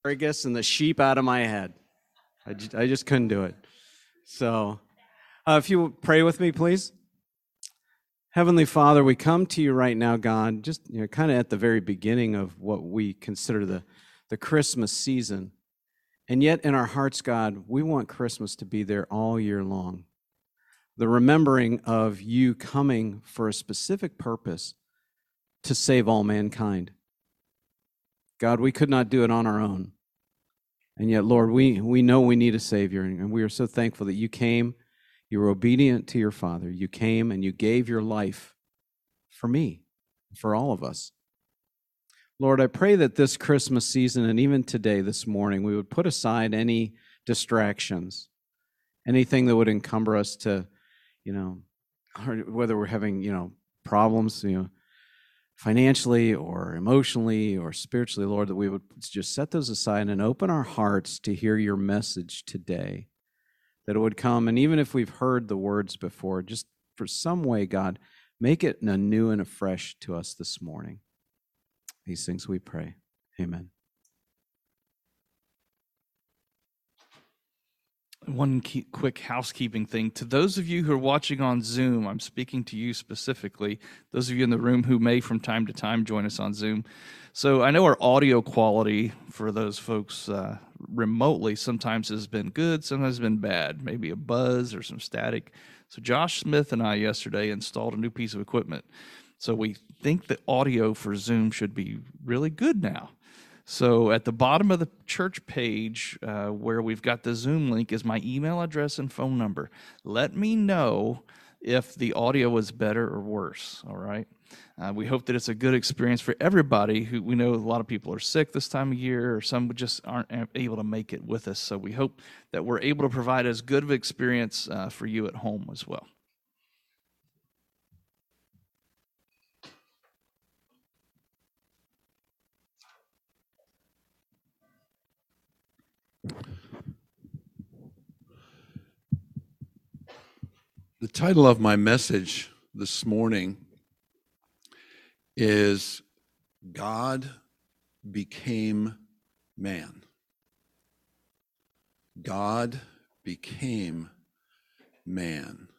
asparagus and the sheep out of my head. I just couldn't do it. So if you would pray with me, please. Heavenly Father, we come to you right now, God, just kind of at the very beginning of what we consider the Christmas season. And yet in our hearts, God, we want Christmas to be there all year long. The remembering of you coming for a specific purpose to save all mankind. God, we could not do it on our own. And yet, Lord, we know we need a Savior, and we are so thankful that you came, you were obedient to your Father. You came and you gave your life for me, for all of us. Lord, I pray that this Christmas season and even today, this morning, we would put aside any distractions, anything that would encumber us to, whether we're having, problems, financially or emotionally or spiritually, Lord, that we would just set those aside and open our hearts to hear your message today, that it would come. And even if we've heard the words before, just for some way, God, make it anew and afresh to us this morning. These things we pray. Amen. One quick housekeeping thing. To those of you who are watching on Zoom, I'm speaking to you specifically, those of you in the room who may from time to time join us on Zoom. So I know our audio quality for those folks remotely sometimes has been good, sometimes has been bad, maybe a buzz or some static. So Josh Smith and I yesterday installed a new piece of equipment. So we think the audio for Zoom should be really good now. So at the bottom of the church page where we've got the Zoom link is my email address and phone number. Let me know if the audio was better or worse, all right? We hope that it's a good experience for everybody. Who we know a lot of people are sick this time of year, or some just aren't able to make it with us. So we hope that we're able to provide as good of an experience for you at home as well. The title of my message this morning is God Became Man. God became man.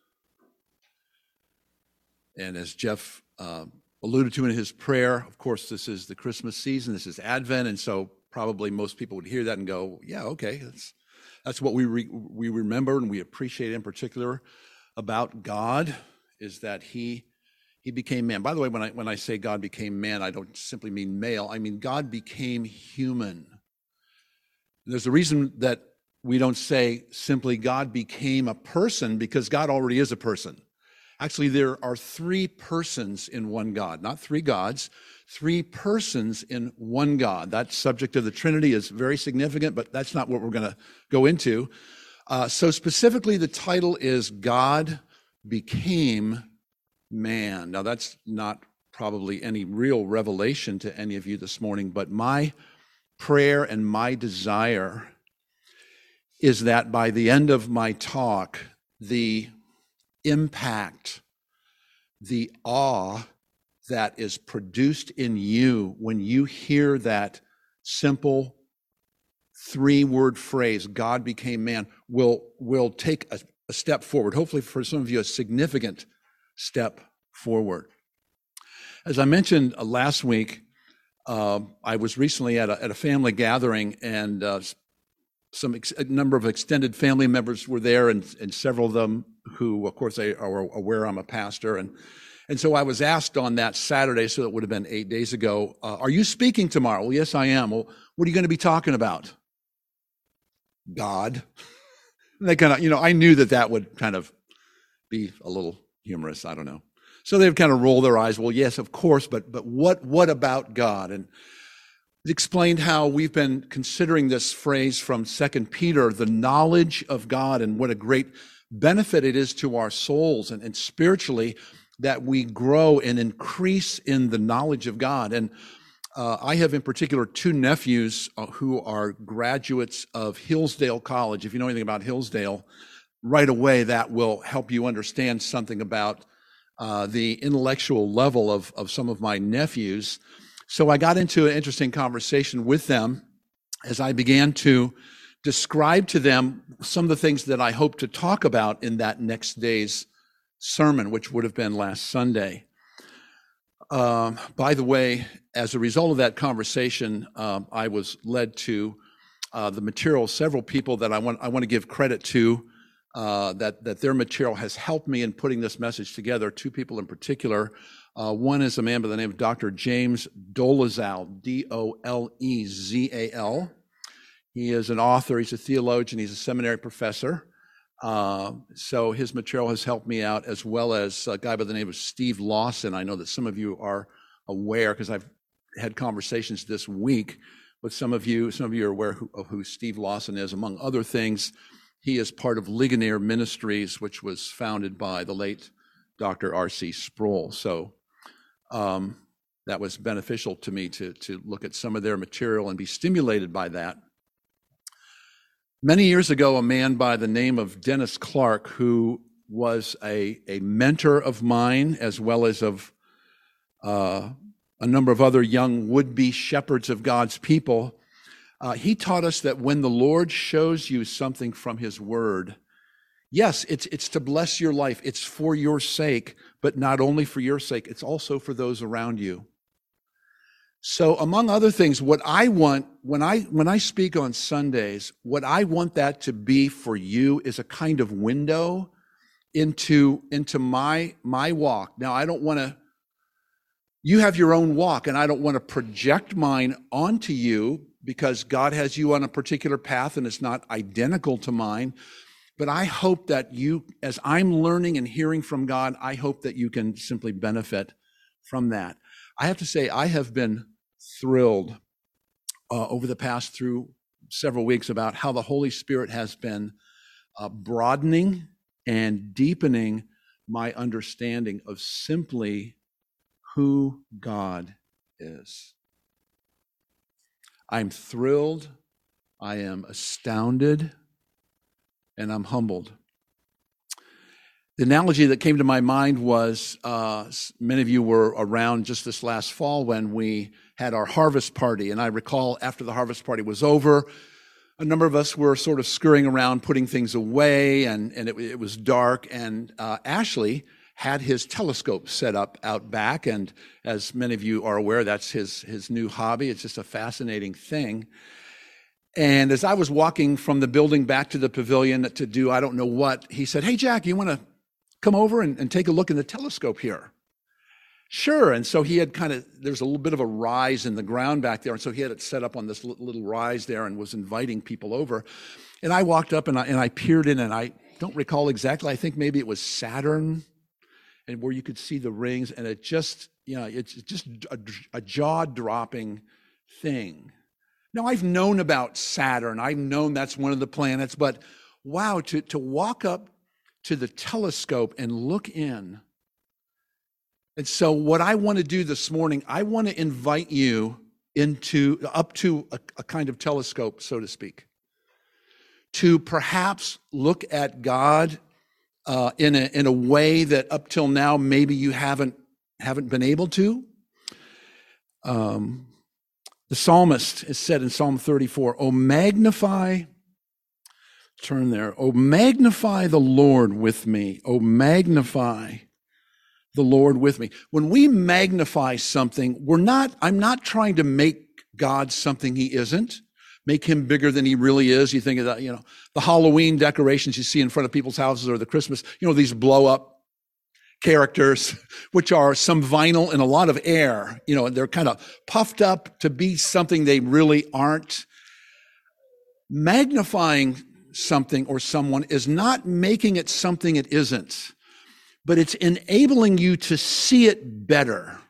And as Jeff alluded to in his prayer, of course, this is the Christmas season, this is Advent, and so probably most people would hear that and go, yeah, okay, that's what we remember and we appreciate in particular about God, is that he became man. By the way, when I say God became man, I don't simply mean male. I mean God became human. And there's a reason that we don't say simply God became a person, because God already is a person. Actually, there are three persons in one God, not three gods, three persons in one God. That subject of the Trinity is very significant, but that's not what we're going to go into. So specifically, the title is God Became Man. Now, that's not probably any real revelation to any of you this morning, but my prayer and my desire is that by the end of my talk, the impact, the awe that is produced in you when you hear that simple three-word phrase, God became man, will take a step forward. Hopefully for some of you, a significant step forward. As I mentioned last week, I was recently at a family gathering, and a number of extended family members were there, and several of them who, of course, they are aware I'm a pastor. And so I was asked on that Saturday, so it would have been 8 days ago, are you speaking tomorrow? Well, yes, I am. Well, what are you going to be talking about? God. And they kind of, I knew that would kind of be a little humorous. I don't know. So they would kind of roll their eyes. Well, yes, of course, but what about God? And it explained how we've been considering this phrase from 2 Peter, the knowledge of God, and what a great benefit it is to our souls and spiritually that we grow and increase in the knowledge of God. And I have in particular two nephews who are graduates of Hillsdale College. If you know anything about Hillsdale, right away that will help you understand something about the intellectual level of some of my nephews. So I got into an interesting conversation with them, as I began to describe to them some of the things that I hope to talk about in that next day's sermon, which would have been last Sunday. By the way, as a result of that conversation, I was led to the material. Several people that I want to give credit to, that their material has helped me in putting this message together. Two people in particular. One is a man by the name of Dr. James Dolezal, Dolezal. He is an author, he's a theologian, he's a seminary professor. So his material has helped me out, as well as a guy by the name of Steve Lawson. I know that some of you are aware, because I've had conversations this week with some of you. Some of you are aware of who Steve Lawson is. Among other things, he is part of Ligonier Ministries, which was founded by the late Dr. R.C. Sproul. So that was beneficial to me to look at some of their material and be stimulated by that. Many years ago, a man by the name of Dennis Clark, who was a mentor of mine, as well as of a number of other young would-be shepherds of God's people, he taught us that when the Lord shows you something from his word, yes, it's to bless your life. It's for your sake, but not only for your sake, it's also for those around you. So among other things, what I want, when I speak on Sundays, what I want that to be for you is a kind of window into my walk. Now, I don't want to, you have your own walk, and I don't want to project mine onto you, because God has you on a particular path and it's not identical to mine. But I hope that you, as I'm learning and hearing from God, I hope that you can simply benefit from that. I have to say, I have been thrilled over the past through several weeks about how the Holy Spirit has been broadening and deepening my understanding of simply who God is. I'm thrilled, I am astounded, and I'm humbled. The analogy that came to my mind was, many of you were around just this last fall when we had our harvest party. And I recall after the harvest party was over, a number of us were sort of scurrying around, putting things away, and it was dark. And Ashley had his telescope set up out back. And as many of you are aware, that's his new hobby. It's just a fascinating thing. And as I was walking from the building back to the pavilion to do I don't know what, he said, "Hey, Jack, you want to come over and take a look in the telescope here?" Sure. And so he had there's a little bit of a rise in the ground back there. And so he had it set up on this little rise there and was inviting people over. And I walked up and I peered in, and I don't recall exactly. I think maybe it was Saturn, and where you could see the rings, and it just, it's just a jaw-dropping thing. Now, I've known about Saturn. I've known that's one of the planets, but wow, to walk up to the telescope and look in. And so what I want to do this morning, I want to invite you up to a kind of telescope, so to speak, to perhaps look at God in a way that up till now maybe you haven't been able to. The psalmist is said in Psalm 34, "Oh, magnify," turn there, "Oh, magnify the Lord with me. Oh, magnify the Lord with me." When we magnify something, I'm not trying to make God something he isn't, make him bigger than he really is. You think of that, the Halloween decorations you see in front of people's houses, or the Christmas, these blow up characters, which are some vinyl and a lot of air, they're kind of puffed up to be something they really aren't. Magnifying something or someone is not making it something it isn't, but it's enabling you to see it better.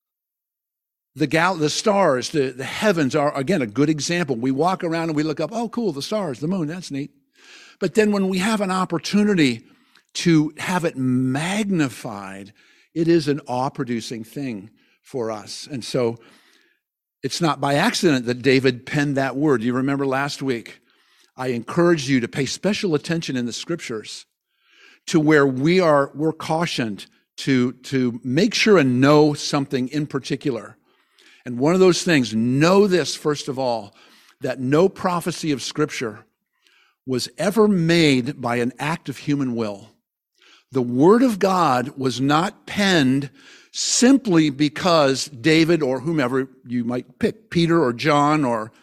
The stars, the heavens are, again, a good example. We walk around and we look up, oh, cool, the stars, the moon, that's neat. But then when we have an opportunity to have it magnified, it is an awe-producing thing for us. And so it's not by accident that David penned that word. You remember last week, I encouraged you to pay special attention in the scriptures to where we're cautioned to make sure and know something in particular. And one of those things, know this, first of all, that no prophecy of Scripture was ever made by an act of human will. The Word of God was not penned simply because David or whomever you might pick, Peter or John or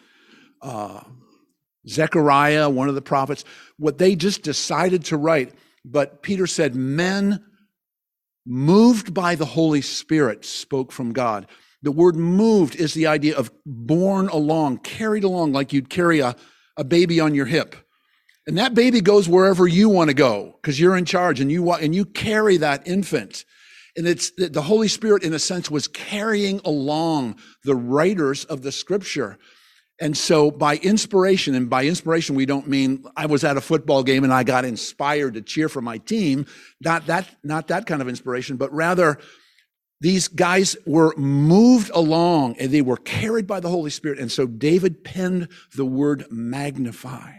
Zechariah, one of the prophets, what they just decided to write. But Peter said, men moved by the Holy Spirit spoke from God. The word moved is the idea of borne along, carried along like you'd carry a baby on your hip. And that baby goes wherever you want to go because you're in charge and you carry that infant. And it's the Holy Spirit, in a sense, was carrying along the writers of the Scripture. And so by inspiration, and by inspiration, we don't mean I was at a football game and I got inspired to cheer for my team. Not that kind of inspiration, but rather these guys were moved along and they were carried by the Holy Spirit. And so David penned the word magnify.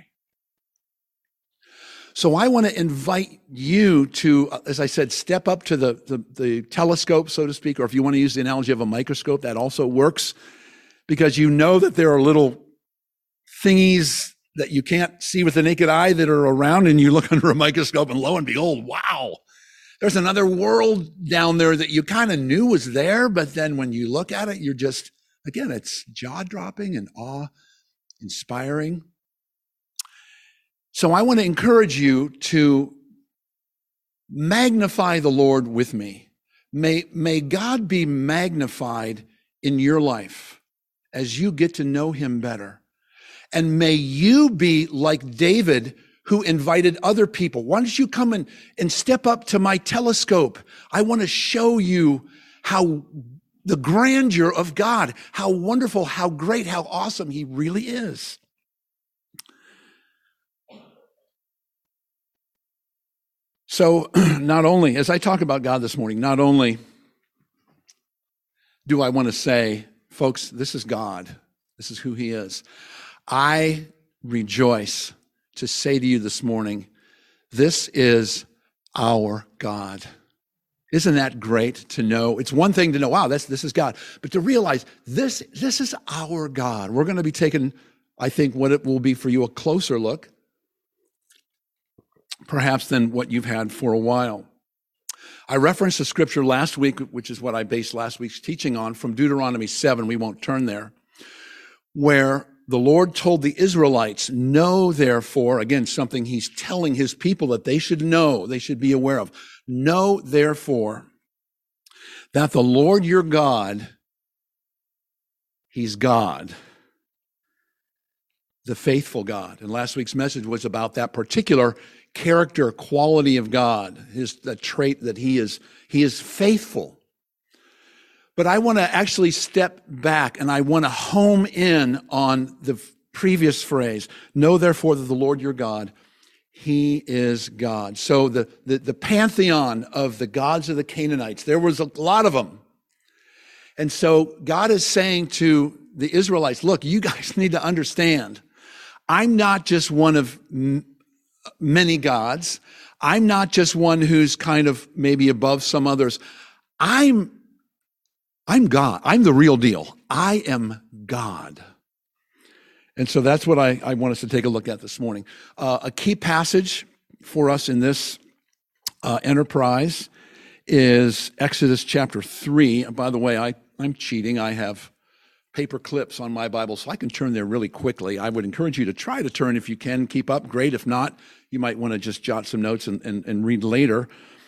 So I want to invite you to, as I said, step up to the telescope, so to speak, or if you want to use the analogy of a microscope, that also works, because you know that there are little thingies that you can't see with the naked eye that are around, and you look under a microscope and lo and behold, wow, there's another world down there that you kind of knew was there, but then when you look at it, you're just, again, it's jaw-dropping and awe-inspiring. So I want to encourage you to magnify the Lord with me. May God be magnified in your life as you get to know him better. And may you be like David, who invited other people. Why don't you come and step up to my telescope? I want to show you how the grandeur of God, how wonderful, how great, how awesome he really is. So not only, as I talk about God this morning, not only do I want to say, folks, this is God. This is who he is. I rejoice to say to you this morning, this is our God. Isn't that great to know? It's one thing to know, wow, this is God. But to realize this is our God. We're going to be taking, I think, what it will be for you, a closer look, perhaps than what you've had for a while. I referenced a scripture last week, which is what I based last week's teaching on, from Deuteronomy 7. We won't turn there, where the Lord told the Israelites, know therefore, again, something he's telling his people that they should know, they should be aware of. Know therefore that the Lord your God, he's God, the faithful God. And last week's message was about that particular character, quality of God, the trait that he is faithful. But I want to actually step back and I want to home in on the previous phrase, know therefore that the Lord your God, he is God. So the pantheon of the gods of the Canaanites, there was a lot of them. And so God is saying to the Israelites, look, you guys need to understand, I'm not just one of many gods. I'm not just one who's kind of maybe above some others. I'm God. I'm the real deal. I am God. And so that's what I want us to take a look at this morning. A key passage for us in this enterprise is Exodus chapter 3. And by the way, I'm cheating. I have paper clips on my Bible, so I can turn there really quickly. I would encourage you to try to turn if you can, keep up. Great. If not, you might want to just jot some notes and read later.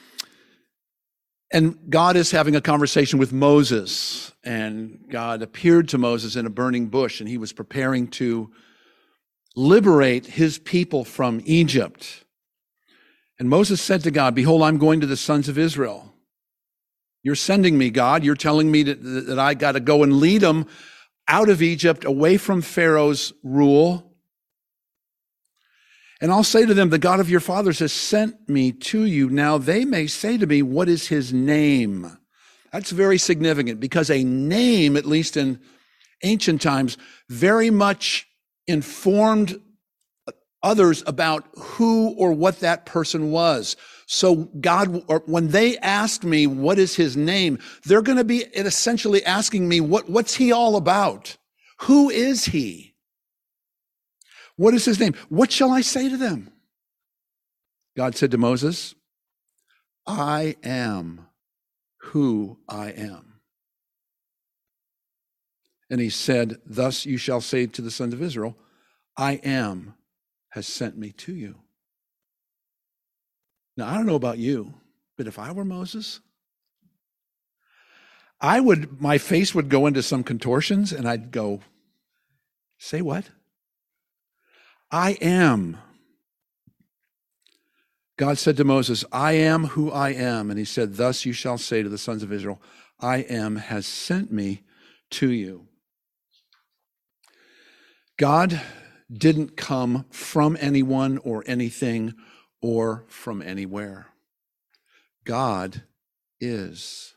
And God is having a conversation with Moses, and God appeared to Moses in a burning bush, and he was preparing to liberate his people from Egypt. And Moses said to God, behold, I'm going to the sons of Israel. You're sending me, God. You're telling me that I got to go and lead them out of Egypt, away from Pharaoh's rule. And I'll say to them, the God of your fathers has sent me to you. Now they may say to me, what is his name? That's very significant because a name, at least in ancient times, very much informed others about who or what that person was. So God, or when they ask me, what is his name? They're going to be essentially asking me, what's he all about? Who is he? What is his name? What shall I say to them? God said to Moses, I am who I am. And he said, thus you shall say to the sons of Israel, I am has sent me to you. Now, I don't know about you, but if I were Moses, my face would go into some contortions and I'd go, say what? I am. God said to Moses, I am who I am. And he said, thus you shall say to the sons of Israel, I am has sent me to you. God didn't come from anyone or anything or from anywhere. God is.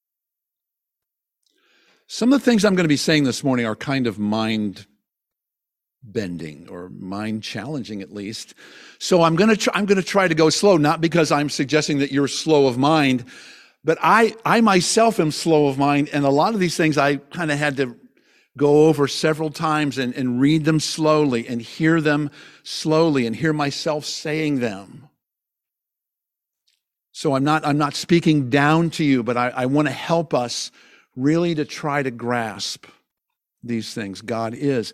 Some of the things I'm going to be saying this morning are kind of mind bending or mind challenging, at least. So I'm going to try to go slow, not because I'm suggesting that you're slow of mind, but I myself am slow of mind, and a lot of these things I kind of had to go over several times and read them slowly and hear them slowly and hear myself saying them. So I'm not speaking down to you, but I want to help us really to try to grasp these things. God is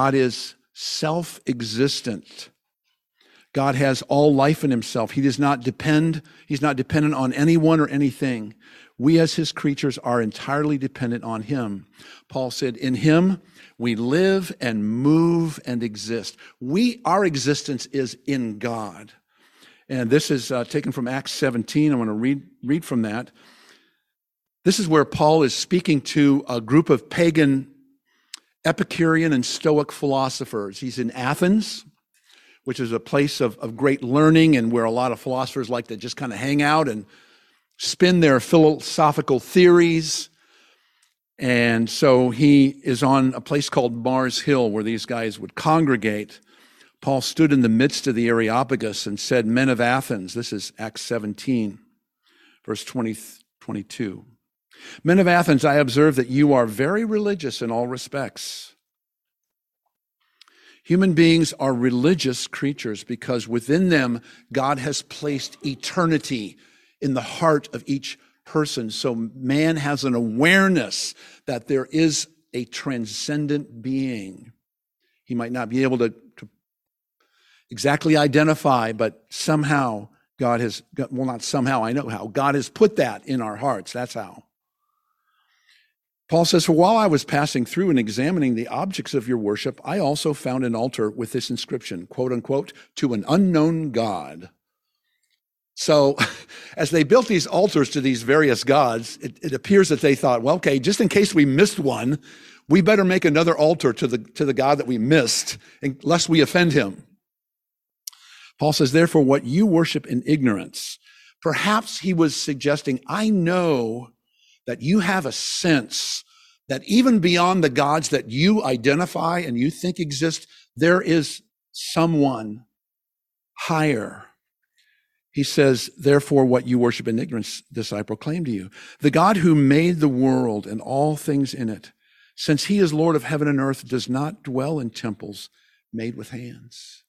self-existent. God has all life in himself. He's not dependent on anyone or anything. We as his creatures are entirely dependent on him. Paul said, in him we live and move and exist. Our existence is in God. And this is taken from Acts 17. I want to read from that. This is where Paul is speaking to a group of pagan Epicurean and Stoic philosophers. He's in Athens, which is a place of great learning and where a lot of philosophers like to just kind of hang out and spin their philosophical theories. And so he is on a place called Mars Hill where these guys would congregate. Paul stood in the midst of the Areopagus and said, men of Athens, this is Acts 17, verse 22. Men of Athens, I observe that you are very religious in all respects. Human beings are religious creatures because within them, God has placed eternity in the heart of each person. So man has an awareness that there is a transcendent being. He might not be able to exactly identify, but somehow God has, well, not somehow, I know how. God has put that in our hearts. That's how. Paul says, for while I was passing through and examining the objects of your worship, I also found an altar with this inscription, quote unquote, to an unknown God. So as they built these altars to these various gods, it appears that they thought, well, okay, just in case we missed one, we better make another altar to the God that we missed, lest we offend him. Paul says, therefore, what you worship in ignorance, perhaps he was suggesting, I know that you have a sense that even beyond the gods that you identify and you think exist, there is someone higher. He says, therefore, what you worship in ignorance, this I proclaim to you. The God who made the world and all things in it, since he is Lord of heaven and earth, does not dwell in temples made with hands.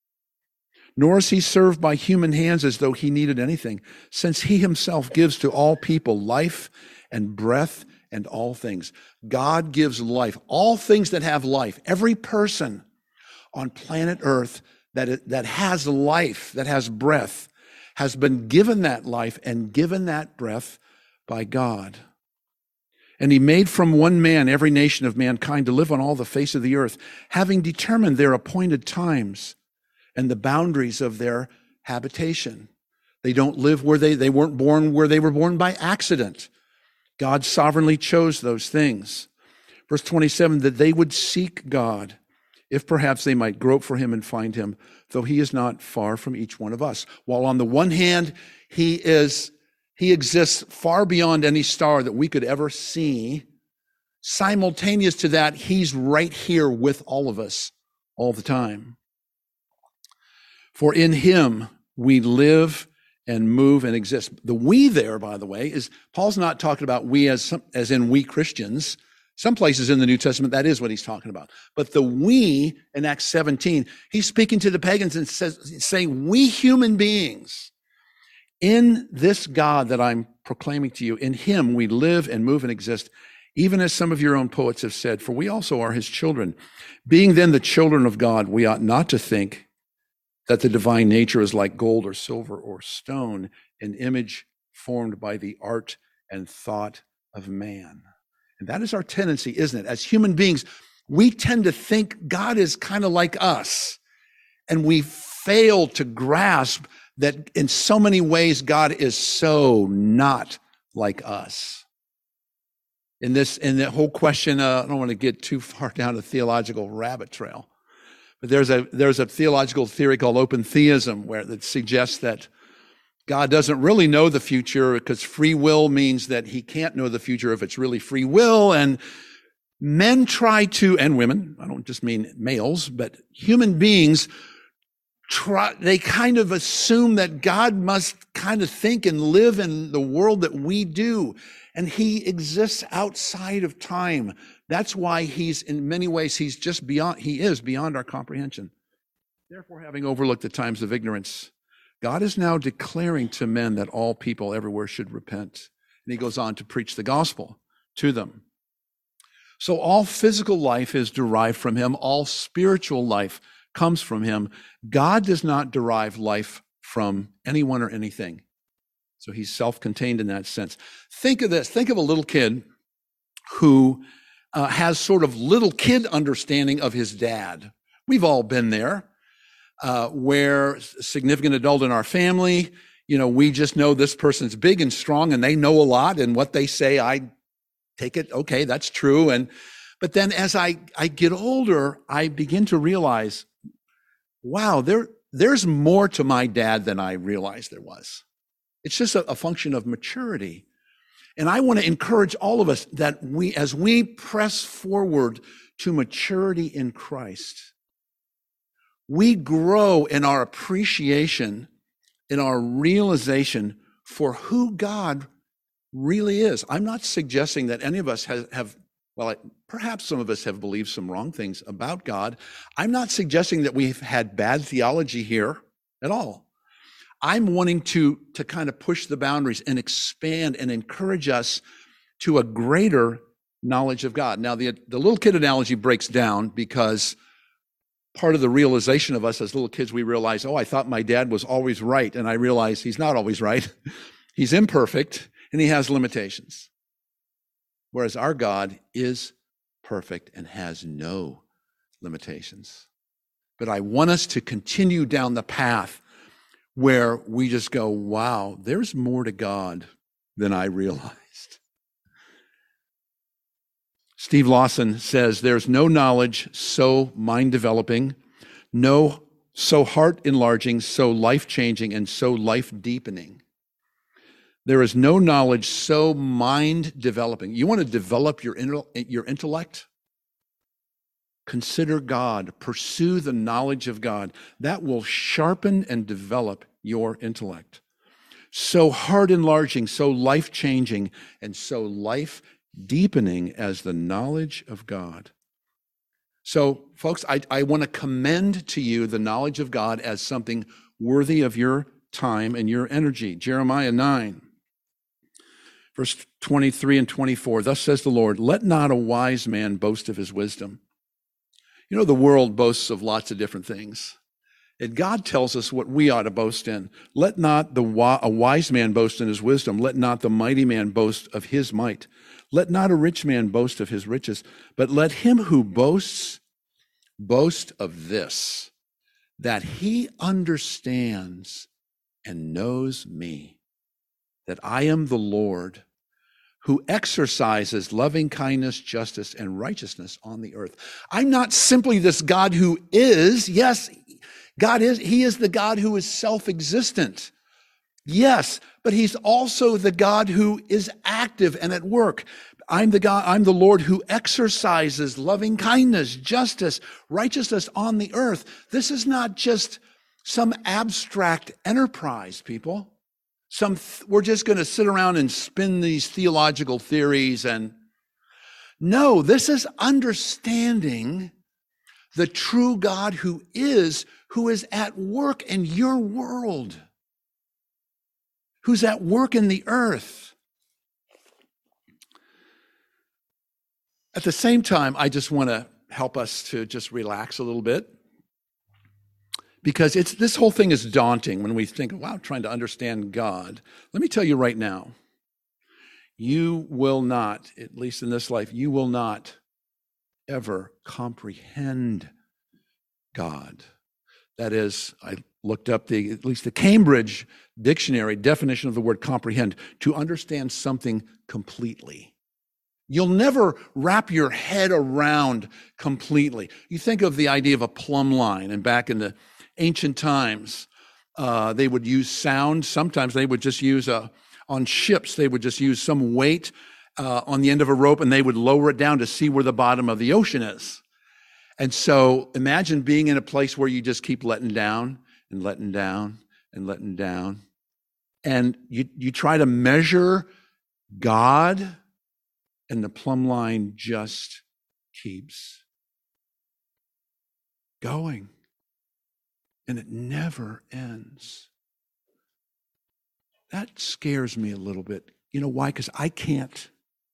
Nor is he served by human hands as though he needed anything, since he himself gives to all people life and breath and all things. God gives life. All things that have life, every person on planet Earth that has life, that has breath, has been given that life and given that breath by God. And he made from one man every nation of mankind to live on all the face of the earth, having determined their appointed times and the boundaries of their habitation. They don't live where they weren't born where they were born by accident. God sovereignly chose those things. Verse 27, that they would seek God, if perhaps they might grope for him and find him, though he is not far from each one of us. While on the one hand, he exists far beyond any star that we could ever see, simultaneous to that, he's right here with all of us all the time. For in him we live and move and exist. The we there, by the way, is Paul's not talking about we as in we Christians. Some places in the New Testament, that is what he's talking about. But the we in Acts 17, he's speaking to the pagans and saying, we human beings, in this God that I'm proclaiming to you, in him we live and move and exist, even as some of your own poets have said, for we also are his children. Being then the children of God, we ought not to think that the divine nature is like gold or silver or stone, an image formed by the art and thought of man. And that is our tendency, isn't it? As human beings, we tend to think God is kind of like us. And we fail to grasp that in so many ways, God is so not like us. In the whole question, I don't want to get too far down a theological rabbit trail, but there's a theological theory called open theism that suggests that God doesn't really know the future because free will means that he can't know the future if it's really free will. And men try to, and women, I don't just mean males, but human beings they kind of assume that God must kind of think and live in the world that we do. And he exists outside of time. That's why in many ways, he is beyond our comprehension. Therefore, having overlooked the times of ignorance, God is now declaring to men that all people everywhere should repent. And he goes on to preach the gospel to them. So all physical life is derived from him. All spiritual life comes from him. God does not derive life from anyone or anything. So he's self-contained in that sense. Think of this. Think of a little kid who has sort of little kid understanding of his dad. We've all been there. Where a significant adult in our family, we just know this person's big and strong and they know a lot, and what they say, I take it, okay, that's true. But then as I get older, I begin to realize, wow, there's more to my dad than I realized there was. It's just a function of maturity. And I want to encourage all of us that as we press forward to maturity in Christ, we grow in our appreciation, in our realization for who God really is. I'm not suggesting that any of us perhaps some of us have believed some wrong things about God. I'm not suggesting that we've had bad theology here at all. I'm wanting to kind of push the boundaries and expand and encourage us to a greater knowledge of God. Now, the little kid analogy breaks down because part of the realization of us as little kids, we realize, I thought my dad was always right. And I realize he's not always right. He's imperfect and he has limitations. Whereas our God is perfect and has no limitations. But I want us to continue down the path where we just go, wow, there's more to God than I realized. Steve Lawson says, there's no knowledge so mind-developing, so heart-enlarging, so life-changing, and so life-deepening. There is no knowledge so mind-developing. You want to develop your intellect? Consider God. Pursue the knowledge of God. That will sharpen and develop your intellect. So heart-enlarging, so life-changing, and so life-deepening as the knowledge of God. So, folks, I want to commend to you the knowledge of God as something worthy of your time and your energy. Jeremiah 9, verse 23 and 24, thus says the Lord, let not a wise man boast of his wisdom. The world boasts of lots of different things. And God tells us what we ought to boast in. Let not a wise man boast in his wisdom. Let not the mighty man boast of his might. Let not a rich man boast of his riches. But let him who boasts boast of this, that he understands and knows me, that I am the Lord, who exercises loving kindness, justice, and righteousness on the earth. I'm not simply this God who is. Yes, God is. He is the God who is self-existent. Yes, but he's also the God who is active and at work. I'm the Lord who exercises loving kindness, justice, righteousness on the earth. This is not just some abstract enterprise, people. We're just going to sit around and spin these theological theories No, this is understanding the true God who is at work in your world, who's at work in the earth. At the same time, I just want to help us to just relax a little bit, because this whole thing is daunting when we think, wow, trying to understand God. Let me tell you right now, you will not, at least in this life, you will not ever comprehend God. That is, I looked up at least the Cambridge Dictionary definition of the word comprehend, to understand something completely. You'll never wrap your head around completely. You think of the idea of a plumb line, and back in the ancient times, they would use sound. Sometimes they would just use on ships, they would just use some weight on the end of a rope, and they would lower it down to see where the bottom of the ocean is. And so imagine being in a place where you just keep letting down and letting down and letting down. And you try to measure God, and the plumb line just keeps going. And it never ends. That scares me a little bit. You know why? Because I can't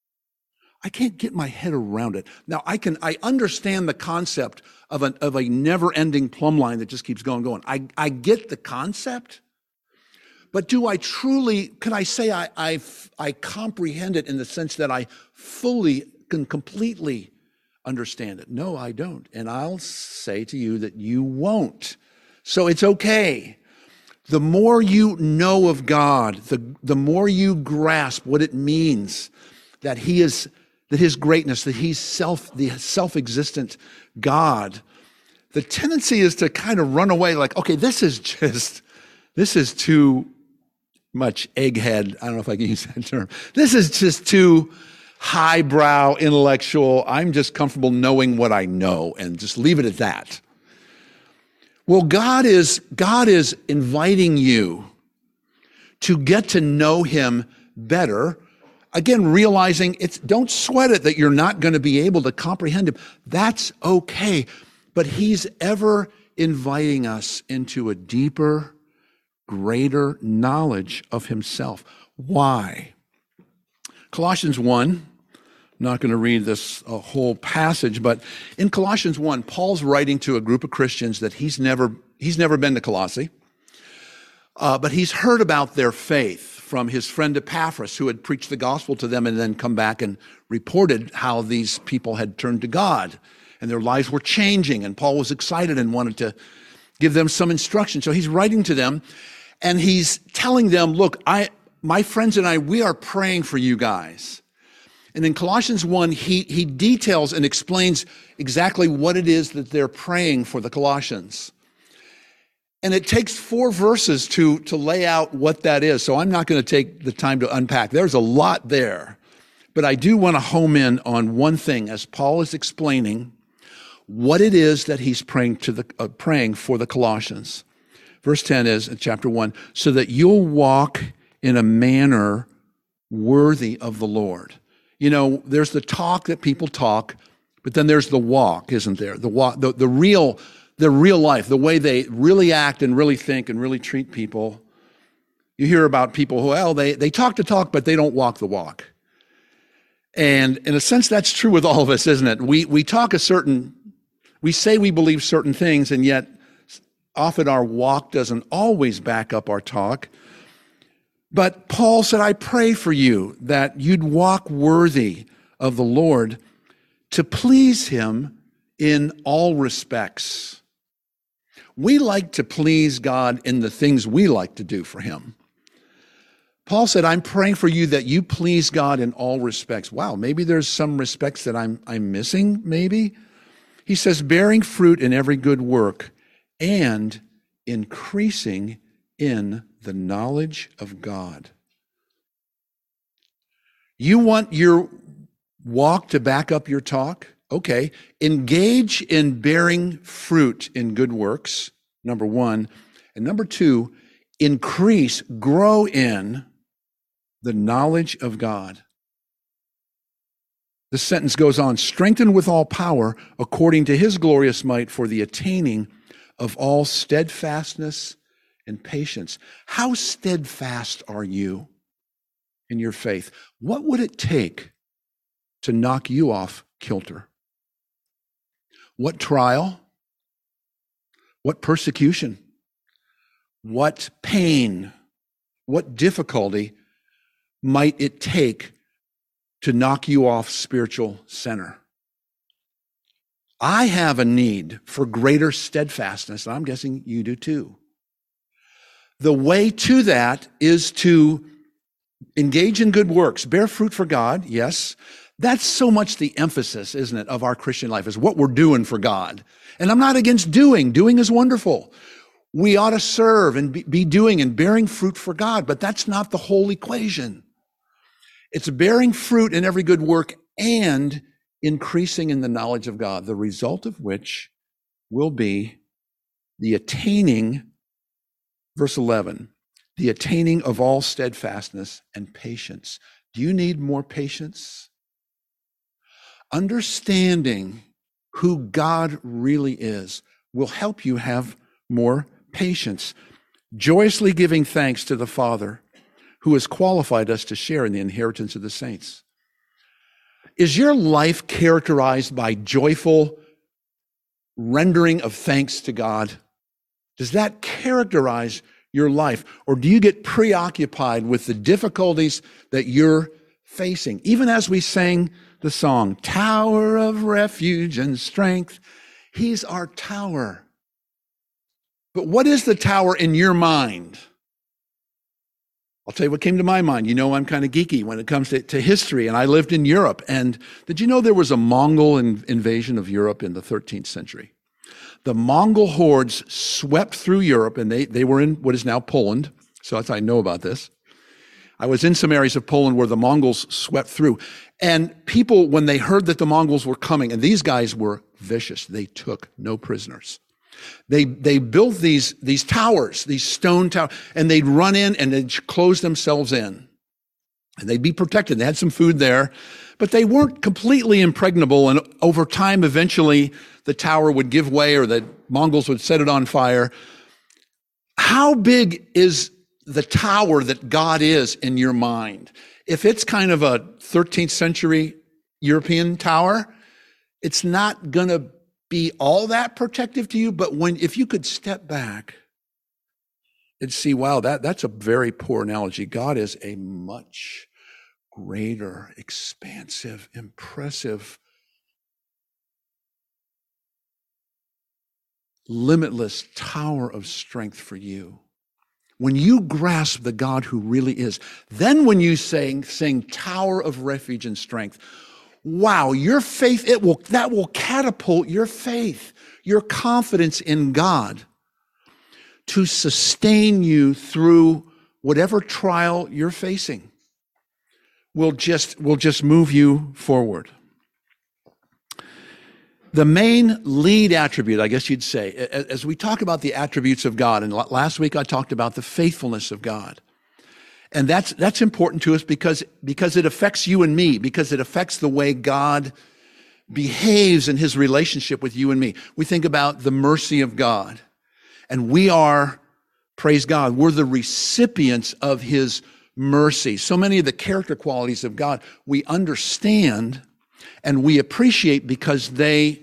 get my head around it. Now, I understand the concept of a never-ending plumb line that just keeps going. I get the concept, but do I truly, can I say I comprehend it in the sense that I fully can completely understand it? No, I don't. And I'll say to you that you won't. So it's okay. The more you know of God, the more you grasp what it means that His greatness, that He's the self-existent God, the tendency is to kind of run away like, okay, this is too much egghead. I don't know if I can use that term. This is just too highbrow, intellectual. I'm just comfortable knowing what I know and just leave it at that. Well, God is inviting you to get to know Him better. Again, realizing don't sweat it that you're not going to be able to comprehend Him. That's okay. But He's ever inviting us into a deeper, greater knowledge of Himself. Why? Colossians 1, I'm not going to read this whole passage, but in Colossians 1, Paul's writing to a group of Christians that he's never been to Colossae, but he's heard about their faith from his friend Epaphras, who had preached the gospel to them and then come back and reported how these people had turned to God and their lives were changing. And Paul was excited and wanted to give them some instruction. So he's writing to them and he's telling them, look, my friends and I, we are praying for you guys. And in Colossians 1, he details and explains exactly what it is that they're praying for the Colossians. And it takes 4 verses to lay out what that is. So I'm not going to take the time to unpack. There's a lot there. But I do want to home in on one thing as Paul is explaining what it is that he's praying for the Colossians. Verse 10 is, in chapter 1, so that you'll walk in a manner worthy of the Lord. You know, there's the talk that people talk, but then there's the walk, isn't there? The walk, the real life, the way they really act and really think and really treat people. You hear about people who, well, they talk the talk, but they don't walk the walk. And in a sense, that's true with all of us, isn't it? We say we believe certain things, and yet often our walk doesn't always back up our talk. But Paul said, I pray for you that you'd walk worthy of the Lord to please Him in all respects. We like to please God in the things we like to do for Him. Paul said, I'm praying for you that you please God in all respects. Wow, maybe there's some respects that I'm missing, maybe. He says, bearing fruit in every good work and increasing in the knowledge of God. You want your walk to back up your talk? Okay. Engage in bearing fruit in good works, number 1. And number 2, grow in the knowledge of God. The sentence goes on, strengthened with all power according to his glorious might for the attaining of all steadfastness and patience. How steadfast are you in your faith? What would it take to knock you off kilter? What trial? What persecution? What pain? What difficulty might it take to knock you off spiritual center? I have a need for greater steadfastness, and I'm guessing you do too. The way to that is to engage in good works, bear fruit for God, yes. That's so much the emphasis, isn't it, of our Christian life, is what we're doing for God. And I'm not against doing. Doing is wonderful. We ought to serve and be doing and bearing fruit for God, but that's not the whole equation. It's bearing fruit in every good work and increasing in the knowledge of God, the result of which will be the attaining, verse 11, the attaining of all steadfastness and patience. Do you need more patience? Understanding who God really is will help you have more patience, joyously giving thanks to the Father who has qualified us to share in the inheritance of the saints. Is your life characterized by joyful rendering of thanks to God? Does that characterize your life? Or do you get preoccupied with the difficulties that you're facing? Even as we sang the song, Tower of Refuge and Strength, he's our tower. But what is the tower in your mind? I'll tell you what came to my mind. You know, I'm kind of geeky when it comes to history, and I lived in Europe. And did you know there was a Mongol invasion of Europe in the 13th century? The Mongol hordes swept through Europe, and they were in what is now Poland. So that's how I know about this. I was in some areas of Poland where the Mongols swept through. And people, when they heard that the Mongols were coming, and these guys were vicious, they took no prisoners. They built these towers, these stone towers, and they'd run in and they'd close themselves in. And they'd be protected. They had some food there, but they weren't completely impregnable. And over time, eventually, the tower would give way or the Mongols would set it on fire. How big is the tower that God is in your mind? If it's kind of a 13th century European tower, it's not going to be all that protective to you, but if you could step back and see, wow, that's a very poor analogy. God is a much greater, expansive, impressive, limitless tower of strength for you. When you grasp the God who really is, then when you sing Tower of Refuge and Strength, wow, your faith, that will catapult your faith, your confidence in God to sustain you through whatever trial you're facing. Will just move you forward. The main lead attribute, I guess you'd say, as we talk about the attributes of God, and last week I talked about the faithfulness of God. And that's important to us because it affects you and me, because it affects the way God behaves in his relationship with you and me. We think about the mercy of God, and we are, praise God, we're the recipients of his mercy. So many of the character qualities of God we understand and we appreciate because they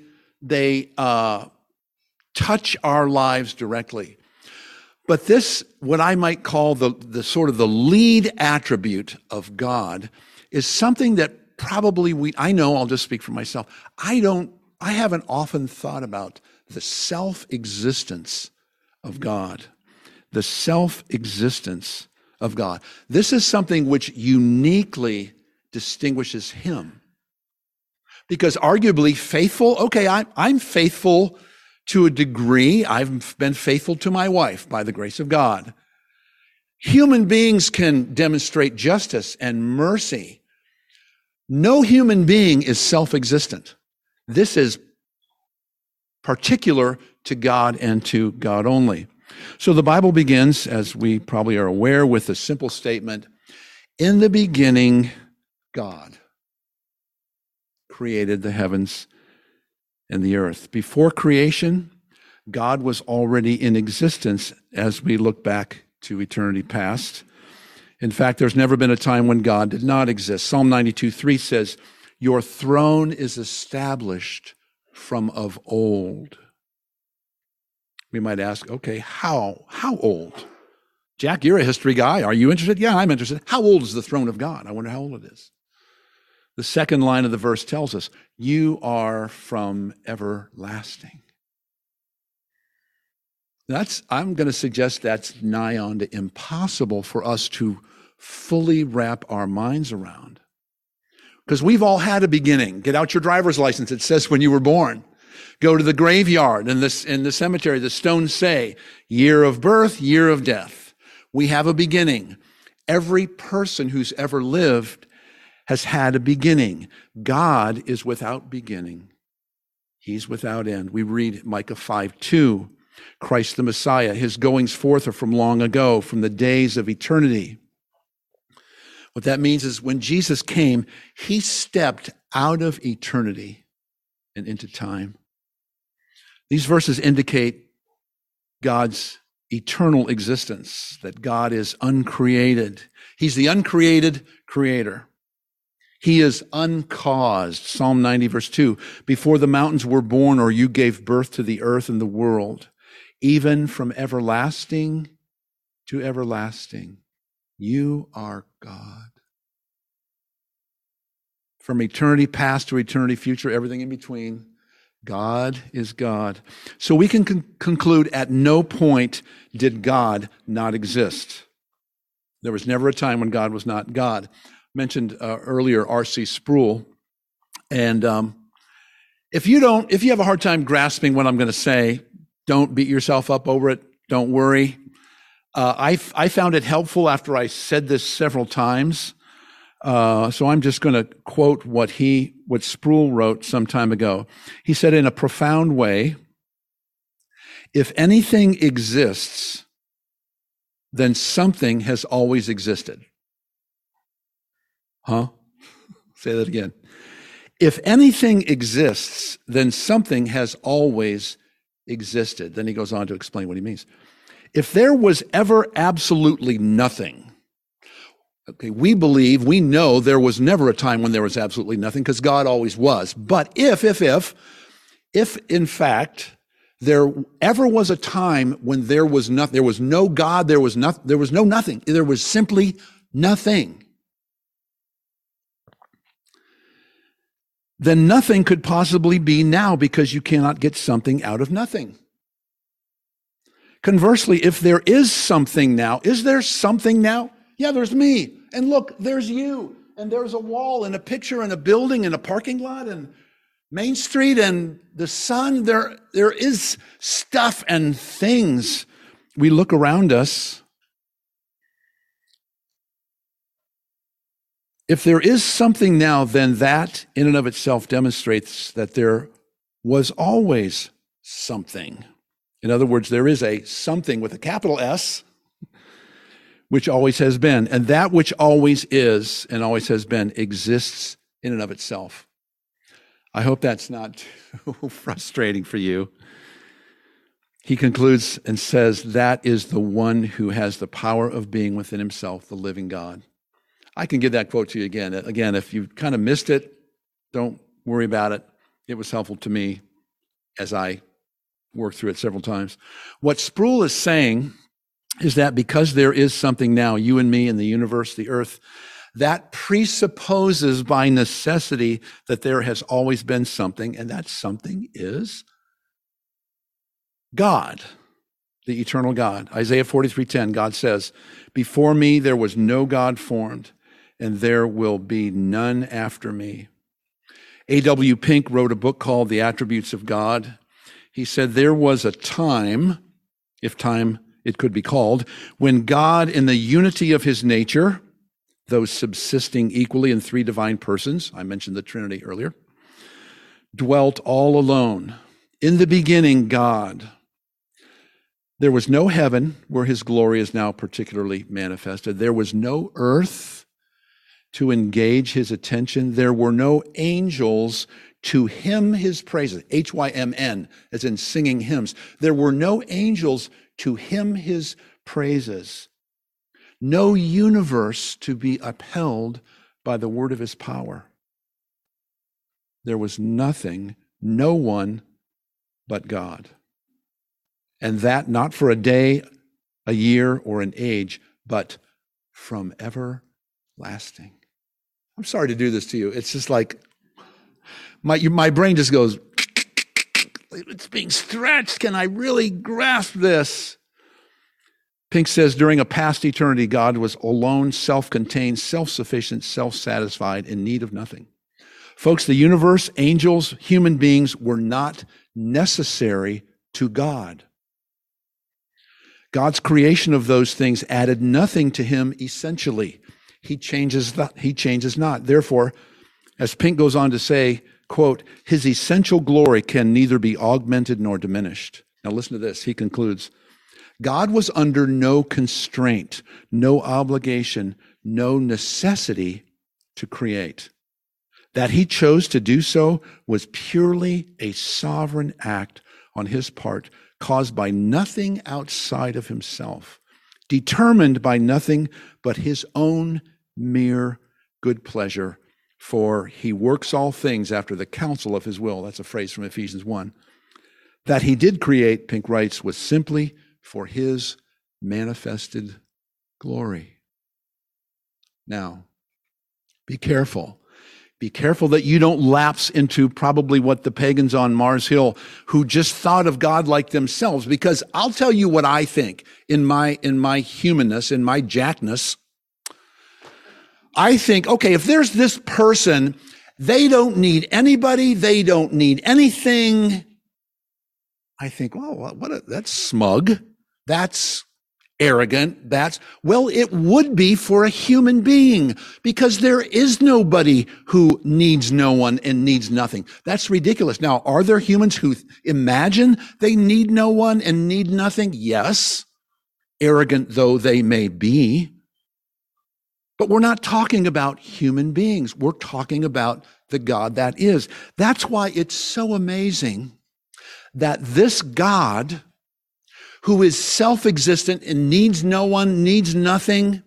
touch our lives directly. But this, what I might call the sort of the lead attribute of God, is something that probably I know, I'll just speak for myself, I haven't often thought about the self-existence of God. The self-existence of God. This is something which uniquely distinguishes him. Because arguably faithful, okay, I'm faithful to a degree. I've been faithful to my wife by the grace of God. Human beings can demonstrate justice and mercy. No human being is self-existent. This is particular to God and to God only. So the Bible begins, as we probably are aware, with a simple statement, in the beginning, God. created the heavens and the earth. Before creation, God was already in existence as we look back to eternity past. In fact, there's never been a time when God did not exist. Psalm 92:3 says, "Your throne is established from of old." We might ask, okay, how old? Jack, you're a history guy. Are you interested? Yeah, I'm interested. How old is the throne of God? I wonder how old it is. The second line of the verse tells us, you are from everlasting. I'm going to suggest that's nigh on to impossible for us to fully wrap our minds around. Because we've all had a beginning. Get out your driver's license. It says when you were born. Go to the graveyard in the cemetery. The stones say, year of birth, year of death. We have a beginning. Every person who's ever lived has had a beginning. God is without beginning. He's without end. We read Micah 5:2, Christ the Messiah, his goings forth are from long ago, from the days of eternity. What that means is when Jesus came, he stepped out of eternity and into time. These verses indicate God's eternal existence, that God is uncreated. He's the uncreated creator. He is uncaused. Psalm 90, verse 2, before the mountains were born, or you gave birth to the earth and the world, even from everlasting to everlasting, you are God. From eternity past to eternity future, everything in between, God is God. So we can conclude at no point did God not exist. There was never a time when God was not God. Mentioned earlier R.C. Sproul, and if you have a hard time grasping what I'm going to say, don't beat yourself up over it. Don't worry. I found it helpful after I said this several times. So I'm just going to quote what Sproul wrote some time ago. He said, in a profound way, if anything exists, then something has always existed. Huh? Say that again. If anything exists, then something has always existed. Then he goes on to explain what he means. If there was ever absolutely nothing, okay, we know there was never a time when there was absolutely nothing because God always was. But if in fact there ever was a time when there was nothing, there was no God, there was no nothing, there was simply nothing, then nothing could possibly be now because you cannot get something out of nothing. Conversely, if there is something now, is there something now? Yeah, there's me. And look, there's you. And there's a wall and a picture and a building and a parking lot and Main Street and the sun. There is stuff and things. We look around us. If there is something now, then that in and of itself demonstrates that there was always something. In other words, there is a something with a capital S, which always has been. And that which always is and always has been exists in and of itself. I hope that's not too frustrating for you. He concludes and says, that is the one who has the power of being within himself, the living God. I can give that quote to you again. Again, if you kind of missed it, don't worry about it. It was helpful to me as I worked through it several times. What Sproul is saying is that because there is something now, you and me and the universe, the earth, that presupposes by necessity that there has always been something, and that something is God, the eternal God. Isaiah 43:10, God says, before me there was no God formed, and there will be none after me. A.W. Pink wrote a book called The Attributes of God. He said there was a time, if time it could be called, when God in the unity of his nature, though subsisting equally in three divine persons, I mentioned the Trinity earlier, dwelt all alone. In the beginning, God. There was no heaven where his glory is now particularly manifested. There was no earth to engage his attention. There were no angels to hymn his praises. Hymn, as in singing hymns. There were no angels to hymn his praises. No universe to be upheld by the word of his power. There was nothing, no one but God. And that not for a day, a year, or an age, but from everlasting. I'm sorry to do this to you. It's just like my brain just goes, it's being stretched. Can I really grasp this? Pink says, during a past eternity, God was alone, self-contained, self-sufficient, self-satisfied, in need of nothing. Folks, the universe, angels, human beings were not necessary to God. God's creation of those things added nothing to him essentially. He changes not. Therefore, as Pink goes on to say, quote, his essential glory can neither be augmented nor diminished. Now listen to this. He concludes, God was under no constraint, no obligation, no necessity to create. That he chose to do so was purely a sovereign act on his part, caused by nothing outside of himself, determined by nothing but his own mere good pleasure, for he works all things after the counsel of his will. That's a phrase from Ephesians 1. That he did create, Pink writes, was simply for his manifested glory. Now, be careful. Be careful that you don't lapse into probably what the pagans on Mars Hill who just thought of God like themselves, because I'll tell you what I think in my humanness, in my jackness. I think, okay, if there's this person, they don't need anybody, they don't need anything. I think, well, that's smug. That's arrogant. Well, it would be for a human being, because there is nobody who needs no one and needs nothing. That's ridiculous. Now, are there humans who imagine they need no one and need nothing? Yes, arrogant though they may be. But we're not talking about human beings. We're talking about the God that is. That's why it's so amazing that this God, who is self-existent and needs no one, needs nothing,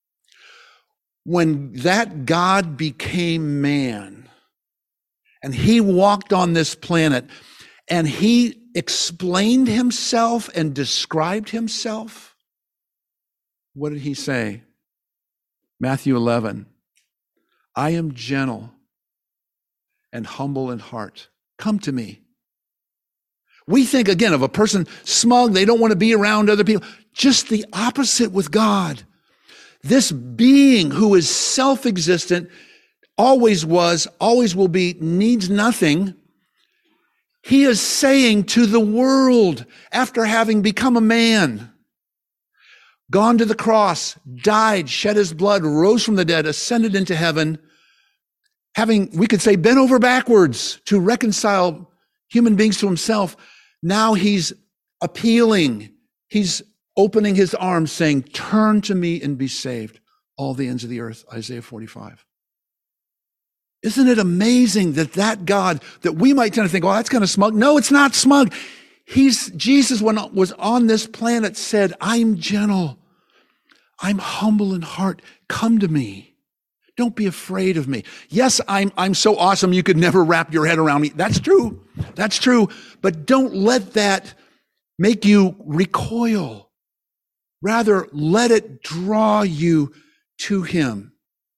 when that God became man and he walked on this planet and he explained himself and described himself, what did he say? Matthew 11, I am gentle and humble in heart. Come to me. We think, again, of a person smug, they don't want to be around other people. Just the opposite with God. This being who is self-existent, always was, always will be, needs nothing. He is saying to the world, after having become a man, gone to the cross, died, shed his blood, rose from the dead, ascended into heaven, having, we could say, bent over backwards to reconcile human beings to himself. Now he's appealing. He's opening his arms saying, turn to me and be saved, all the ends of the earth, Isaiah 45. Isn't it amazing that God, that we might tend to think, well, that's kind of smug. No, it's not smug. Jesus, when was on this planet, said, I'm gentle. I'm humble in heart. Come to me. Don't be afraid of me. Yes, I'm so awesome you could never wrap your head around me. That's true. That's true. But don't let that make you recoil. Rather, let it draw you to him.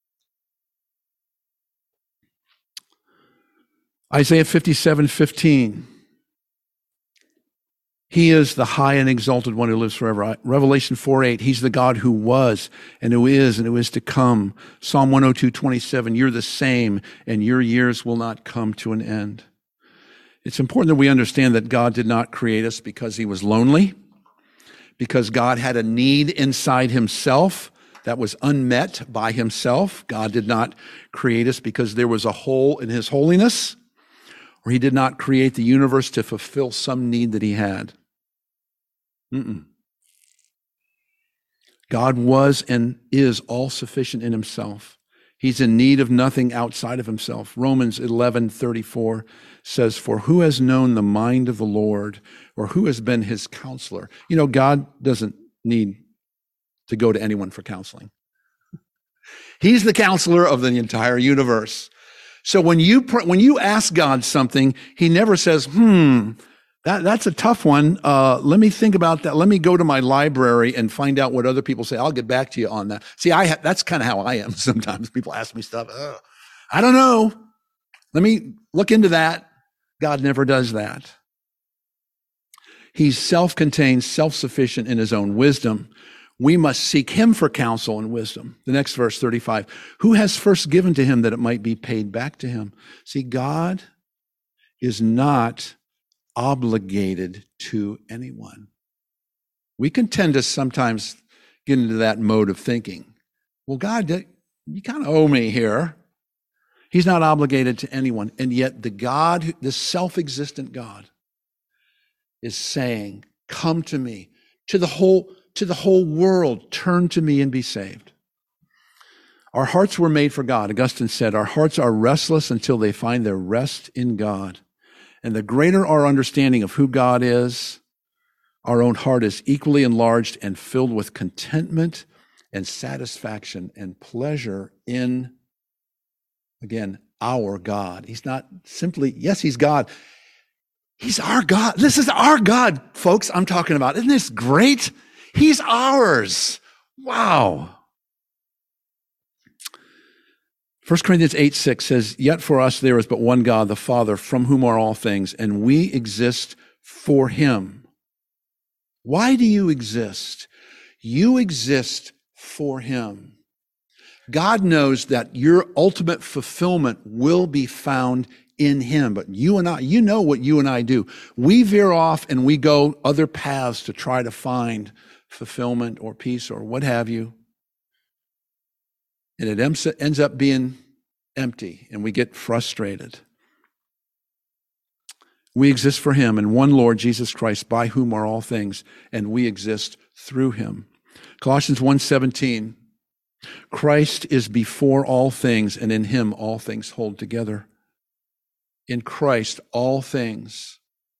Isaiah 57:15. He is the high and exalted one who lives forever. Revelation 4:8, he's the God who was and who is to come. Psalm 102:27, you're the same and your years will not come to an end. It's important that we understand that God did not create us because he was lonely, because God had a need inside himself that was unmet by himself. God did not create us because there was a hole in his holiness, or he did not create the universe to fulfill some need that he had. God was and is all sufficient in himself. He's in need of nothing outside of himself. Romans 11:34 says, "For who has known the mind of the Lord, or who has been his counselor?" You know, God doesn't need to go to anyone for counseling. He's the counselor of the entire universe. So when you ask God something, he never says, that's a tough one. Let me think about that. Let me go to my library and find out what other people say. I'll get back to you on that. See, that's kind of how I am sometimes. People ask me stuff. I don't know. Let me look into that. God never does that. He's self-contained, self-sufficient in his own wisdom. We must seek him for counsel and wisdom. The next verse, 35. Who has first given to him that it might be paid back to him? See, God is not obligated to anyone. We can tend to sometimes get into that mode of thinking, well, God, you kind of owe me here. He's not obligated to anyone. And yet the God, the self-existent God, is saying, come to me, to the whole world, turn to me and be saved. Our hearts were made for God. Augustine said, our hearts are restless until they find their rest in God. And the greater our understanding of who God is, our own heart is equally enlarged and filled with contentment and satisfaction and pleasure in, again, our God. He's not simply, yes, he's God. He's our God. This is our God, folks, I'm talking about. Isn't this great? He's ours. Wow. 1 Corinthians 8:6 says, yet for us there is but one God, the Father, from whom are all things, and we exist for him. Why do you exist? You exist for him. God knows that your ultimate fulfillment will be found in him. But you and I, you know what you and I do. We veer off and we go other paths to try to find fulfillment or peace or what have you. And it ends up being empty and we get frustrated. We exist for him and one Lord, Jesus Christ, by whom are all things, and we exist through him. Colossians 1:17, Christ is before all things, and in him all things hold together. In Christ, all things.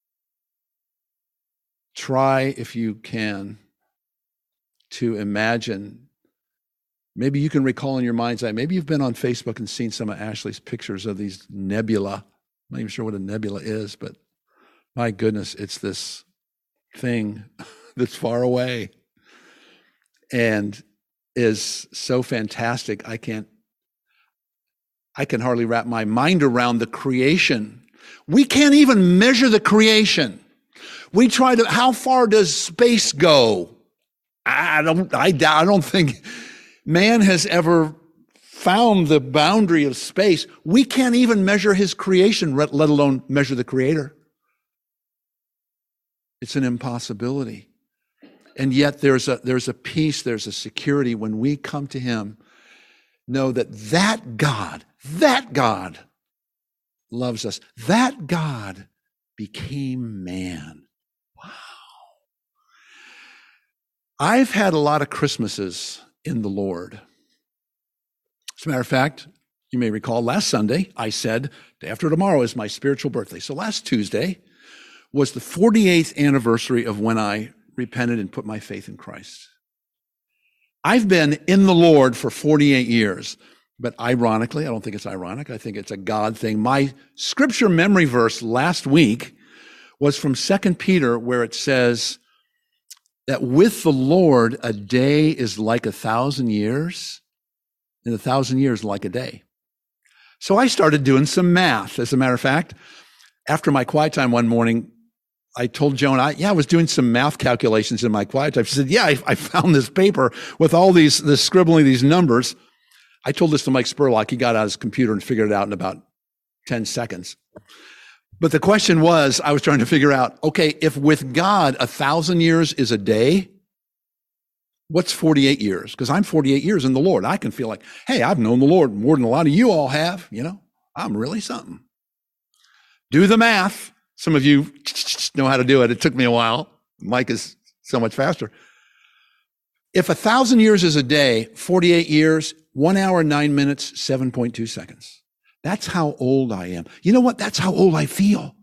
Try, if you can, to imagine. Maybe you can recall in your mind's eye, maybe you've been on Facebook and seen some of Ashley's pictures of these nebula. I'm not even sure what a nebula is, but my goodness, it's this thing that's far away and is so fantastic. I can hardly wrap my mind around the creation. We can't even measure the creation. We try to, how far does space go? I don't think man has ever found the boundary of space. We can't even measure his creation, let alone measure the creator. It's an impossibility. And yet there's a peace, there's a security when we come to him. Know that God loves us. That God became man. Wow. I've had a lot of Christmases in the Lord. As a matter of fact, you may recall last Sunday, I said, day after tomorrow is my spiritual birthday. So last Tuesday was the 48th anniversary of when I repented and put my faith in Christ. I've been in the Lord for 48 years, but ironically, I don't think it's ironic. I think it's a God thing. My scripture memory verse last week was from 2 Peter, where it says that with the Lord, a day is like 1,000 years, and 1,000 years like a day. So I started doing some math. As a matter of fact, after my quiet time one morning, I told Joan, I was doing some math calculations in my quiet time. She said, I found this paper with all this scribbling, these numbers. I told this to Mike Spurlock. He got out his computer and figured it out in about 10 seconds. But the question was, I was trying to figure out, okay, if with God 1,000 years is a day, what's 48 years? Because I'm 48 years in the Lord. I can feel like, hey, I've known the Lord more than a lot of you all have. I'm really something. Do the math. Some of you know how to do it. It took me a while. Mike is so much faster. If 1,000 years is a day, 48 years, 1 hour, 9 minutes, 7.2 seconds. That's how old I am. You know what? That's how old I feel.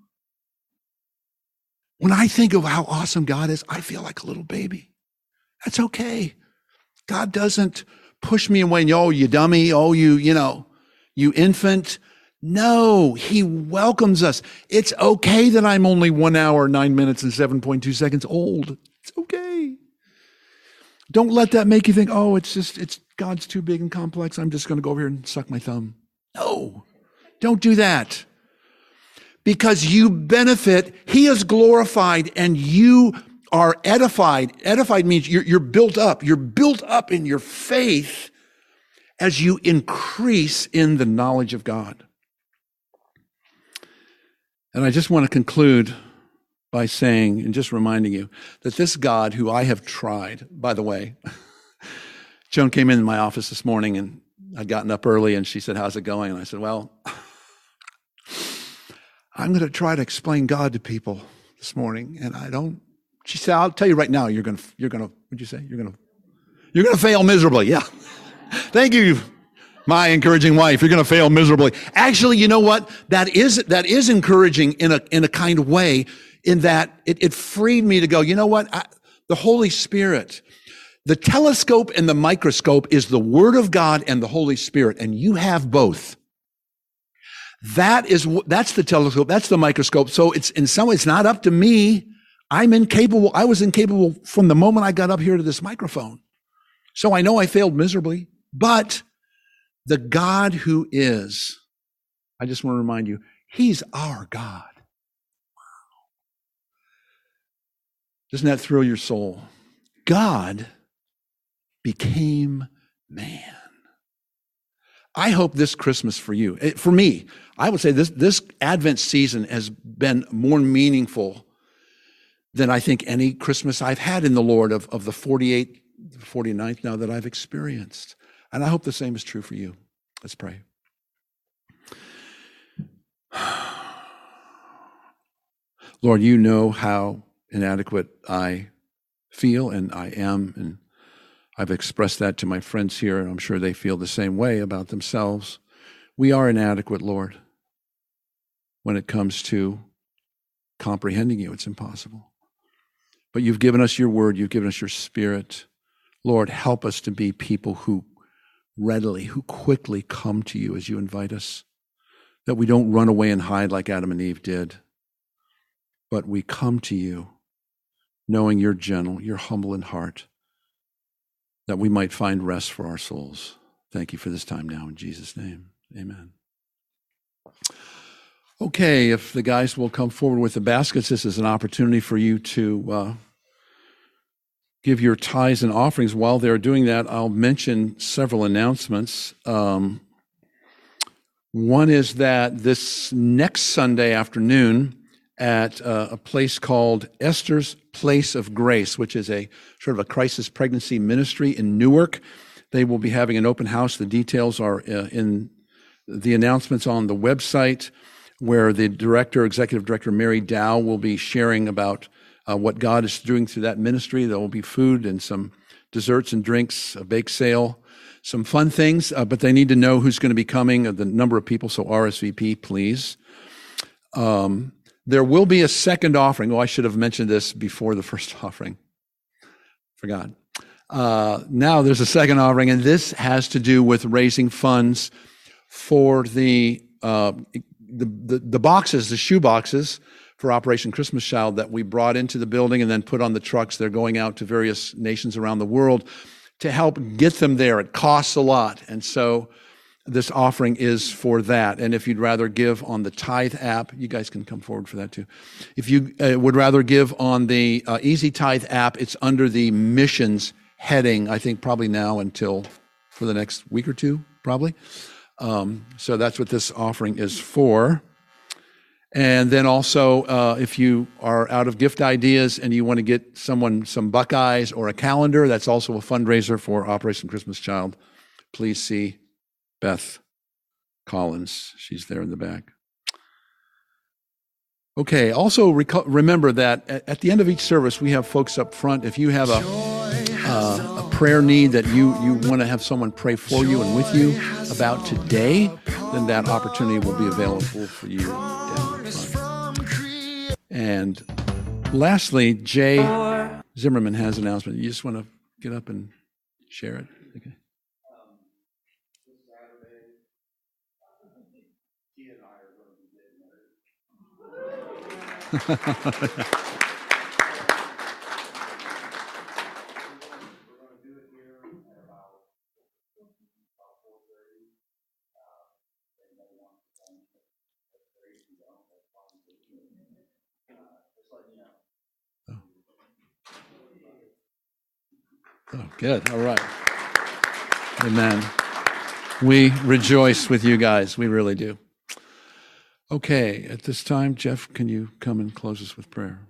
When I think of how awesome God is, I feel like a little baby. That's okay. God doesn't push me away and, oh, you dummy, oh, you infant. No, he welcomes us. It's okay that I'm only 1 hour, 9 minutes, and 7.2 seconds old. It's okay. Don't let that make you think, oh, it's God's too big and complex. I'm just going to go over here and suck my thumb. No, don't do that. Because you benefit, he is glorified and you are edified. Edified means you're built up. You're built up in your faith as you increase in the knowledge of God. And I just want to conclude by saying and just reminding you that this God who I have tried, by the way, Joan came in my office this morning and I'd gotten up early and she said, how's it going? And I said, well, I'm going to try to explain God to people this morning. And she said, I'll tell you right now, you're going to, what'd you say? You're going to fail miserably. Yeah. Thank you, my encouraging wife. You're going to fail miserably. Actually, you know what? That is encouraging in a kind of way, in that it freed me to go, you know what? The Holy Spirit, the telescope and the microscope is the Word of God and the Holy Spirit, and you have both. That's the telescope, that's the microscope. So it's in some way, it's not up to me. I was incapable from the moment I got up here to this microphone. So I know I failed miserably, but the God who is, I just want to remind you, he's our God. Wow. Doesn't that thrill your soul? God became man. I hope this Christmas for you, for me, I would say this Advent season has been more meaningful than I think any Christmas I've had in the Lord of the 49th now that I've experienced. And I hope the same is true for you. Let's pray. Lord, you know how inadequate I feel and I am, and I've expressed that to my friends here, and I'm sure they feel the same way about themselves. We are inadequate, Lord. When it comes to comprehending you, it's impossible. But you've given us your word, you've given us your spirit. Lord, help us to be people who quickly come to you as you invite us, that we don't run away and hide like Adam and Eve did, but we come to you knowing you're gentle, you're humble in heart, that we might find rest for our souls. Thank you for this time now in Jesus' name. Amen. Okay, if the guys will come forward with the baskets, this is an opportunity for you to give your tithes and offerings. While they're doing that, I'll mention several announcements. One is that this next Sunday afternoon at a place called Esther's Place of Grace, which is a sort of a crisis pregnancy ministry in Newark, they will be having an open house. The details are in the announcements on the website, where the executive director, Mary Dow, will be sharing about what God is doing through that ministry. There will be food and some desserts and drinks, a bake sale, some fun things, but they need to know who's going to be coming, the number of people, so RSVP, please. There will be a second offering. Oh, I should have mentioned this before the first offering. Forgot. Now there's a second offering, and this has to do with raising funds for the boxes, the shoe boxes for Operation Christmas Child that we brought into the building and then put on the trucks. They're going out to various nations around the world to help get them there. It costs a lot. And so this offering is for that. And if you'd rather give on the Tithe app, you guys can come forward for that too. If you would rather give on the Easy Tithe app, it's under the missions heading, I think probably now until for the next week or two, probably. So that's what this offering is for. And then also, if you are out of gift ideas and you want to get someone some Buckeyes or a calendar, that's also a fundraiser for Operation Christmas Child. Please see Beth Collins. She's there in the back. Okay, also remember that at the end of each service, we have folks up front. If you have a prayer need that you want to have someone pray for you and with you about today, then that opportunity will be available for you down the front. And lastly, Jay Zimmerman has an announcement. You just want to get up and share it? Okay. Oh, good. All right. Amen. We rejoice with you guys. We really do. Okay, at this time, Jeff, can you come and close us with prayer?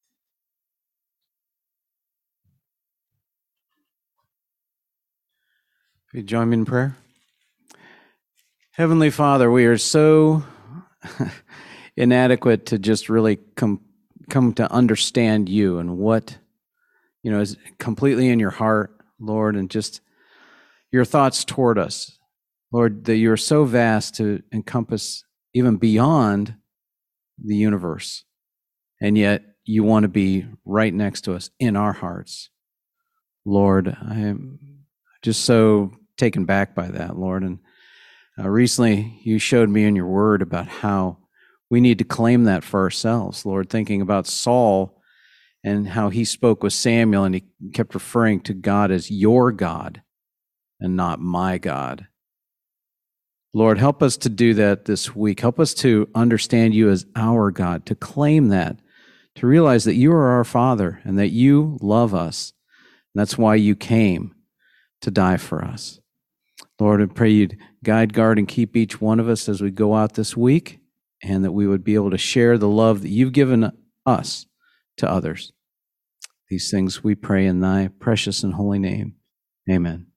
Will you join me in prayer? Heavenly Father, we are so inadequate to just really come to understand you and what, is completely in your heart, Lord, and just your thoughts toward us. Lord, that you are so vast to encompass even beyond the universe, and yet you want to be right next to us in our hearts. Lord, I am just so taken back by that, Lord. And recently you showed me in your word about how we need to claim that for ourselves, Lord, thinking about Saul and how he spoke with Samuel, and he kept referring to God as your God and not my God. Lord, help us to do that this week. Help us to understand you as our God, to claim that, to realize that you are our Father and that you love us. And that's why you came to die for us. Lord, I pray you'd guide, guard, and keep each one of us as we go out this week, and that we would be able to share the love that you've given us to others. These things we pray in thy precious and holy name. Amen.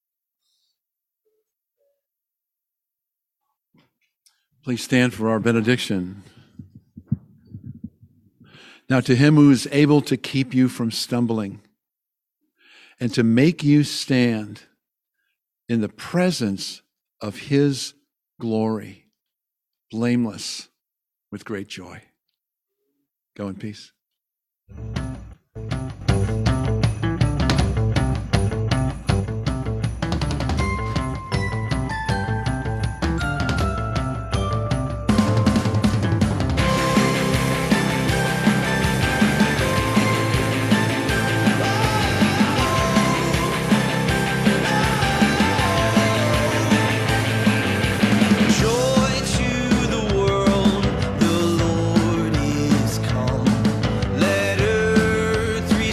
Please stand for our benediction. Now, to him who is able to keep you from stumbling and to make you stand in the presence of his glory, blameless with great joy. Go in peace. Let earth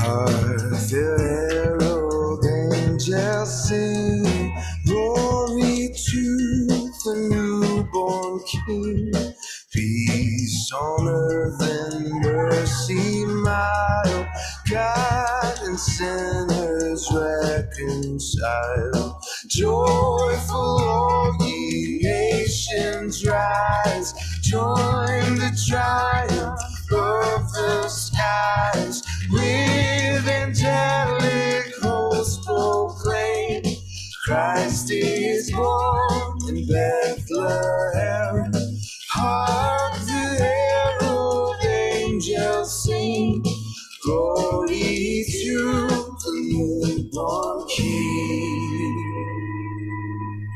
The herald angels sing glory to the newborn King. Peace on earth and mercy mild, God and sinners reconciled. Joyful all ye nations rise, join the triumph of the skies. With angelic hosts proclaim, Christ is born in Bethlehem. Hark the herald angels sing, glory to the newborn King.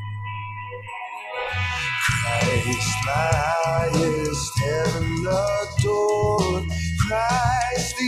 Christ, my highest heaven